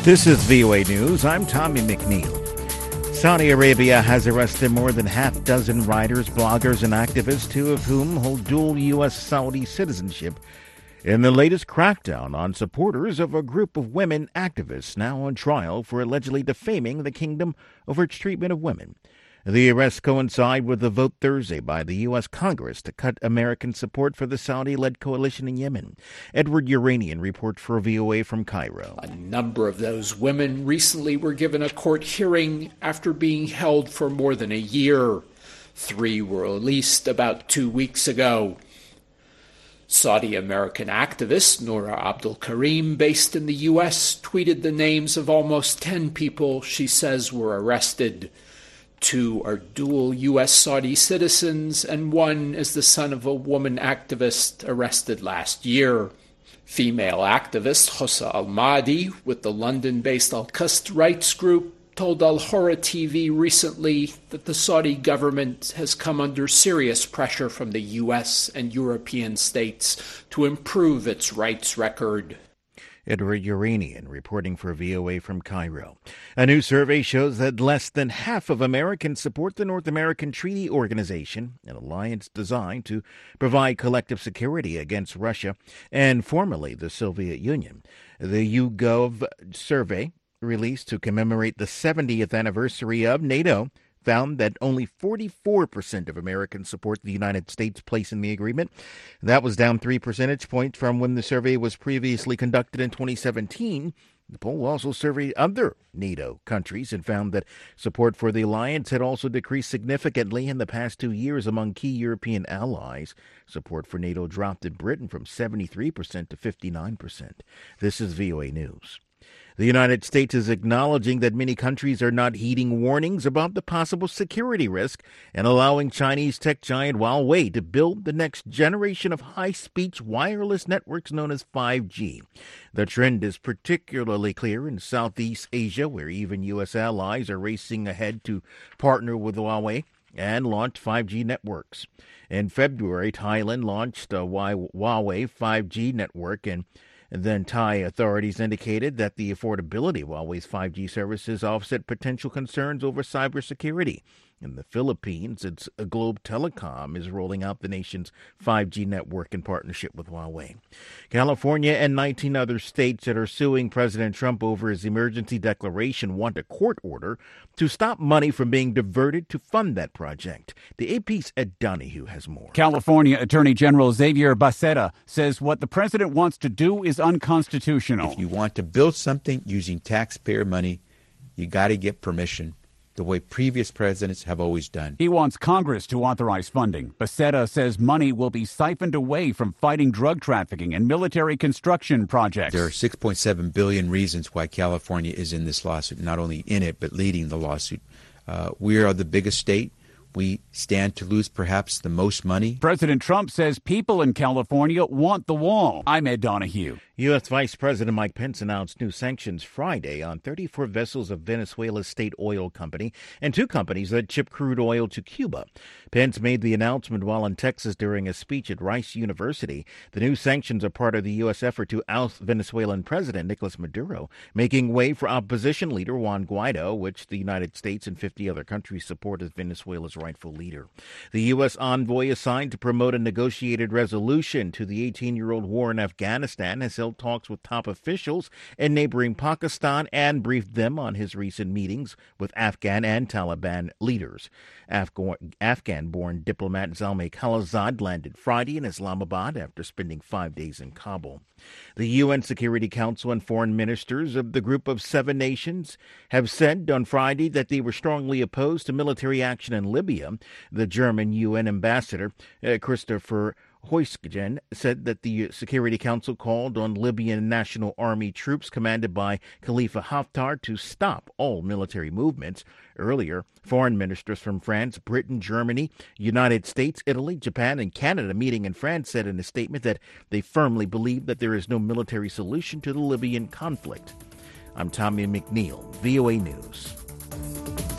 This is VOA News. I'm Tommy McNeil. Saudi Arabia has arrested more than half dozen writers, bloggers, and activists, two of whom hold dual U.S.-Saudi citizenship, in the latest crackdown on supporters of a group of women activists now on trial for allegedly defaming the kingdom over its treatment of women. The arrests coincide with the vote Thursday by the U.S. Congress to cut American support for the Saudi-led coalition in Yemen. Edward Uranian reports for VOA from Cairo. A number of those women recently were given a court hearing after being held for more than a year. 3 were released about 2 weeks ago. Saudi-American activist Noura Abdul Karim, based in the U.S., tweeted the names of almost 10 people she says were arrested. 2 are dual U.S.-Saudi citizens, and 1 is the son of a woman activist arrested last year. Female activist Hossa Al-Mahdi, with the London-based Al-Qasd rights group, told Al-Hora TV recently that the Saudi government has come under serious pressure from the U.S. and European states to improve its rights record. Edward Uranian reporting for VOA from Cairo. A new survey shows that less than half of Americans support the North American Treaty Organization, an alliance designed to provide collective security against Russia and formerly the Soviet Union. The YouGov survey, released to commemorate the 70th anniversary of NATO, found that only 44% of Americans support the United States place in the agreement. That was down 3 percentage points from when the survey was previously conducted in 2017. The poll also surveyed other NATO countries and found that support for the alliance had also decreased significantly in the past 2 years among key European allies. Support for NATO dropped in Britain from 73% to 59%. This is VOA News. The United States is acknowledging that many countries are not heeding warnings about the possible security risk and allowing Chinese tech giant Huawei to build the next generation of high-speed wireless networks known as 5G. The trend is particularly clear in Southeast Asia, where even U.S. allies are racing ahead to partner with Huawei and launch 5G networks. In February, Thailand launched a Huawei 5G network, and then Thai authorities indicated that the affordability of Huawei's 5G services offset potential concerns over cybersecurity. In the Philippines, its Globe Telecom is rolling out the nation's 5G network in partnership with Huawei. California and 19 other states that are suing President Trump over his emergency declaration want a court order to stop money from being diverted to fund that project. The AP's Ed Donahue has more. California Attorney General Xavier Becerra says what the president wants to do is unconstitutional. If you want to build something using taxpayer money, you got to get permission, the way previous presidents have always done. He wants Congress to authorize funding. Becerra says money will be siphoned away from fighting drug trafficking and military construction projects. There are 6.7 billion reasons why California is in this lawsuit, not only in it, but leading the lawsuit. We are the biggest state. We stand to lose perhaps the most money. President Trump says people in California want the wall. I'm Ed Donahue. U.S. Vice President Mike Pence announced new sanctions Friday on 34 vessels of Venezuela's state oil company and 2 companies that ship crude oil to Cuba. Pence made the announcement while in Texas during a speech at Rice University. The new sanctions are part of the U.S. effort to oust Venezuelan President Nicolas Maduro, making way for opposition leader Juan Guaido, which the United States and 50 other countries support as Venezuela's rightful leader. The U.S. envoy assigned to promote a negotiated resolution to the 18-year-old war in Afghanistan has held talks with top officials in neighboring Pakistan and briefed them on his recent meetings with Afghan and Taliban leaders. Afghan-born diplomat Zalmay Khalilzad landed Friday in Islamabad after spending 5 days in Kabul. The UN Security Council and foreign ministers of the Group of 7 Nations have said on Friday that they were strongly opposed to military action in Libya. The German UN ambassador, Christopher Heusgen, said that the Security Council called on Libyan National Army troops commanded by Khalifa Haftar to stop all military movements. Earlier, foreign ministers from France, Britain, Germany, United States, Italy, Japan, and Canada meeting in France said in a statement that they firmly believe that there is no military solution to the Libyan conflict. I'm Tommy McNeil, VOA News.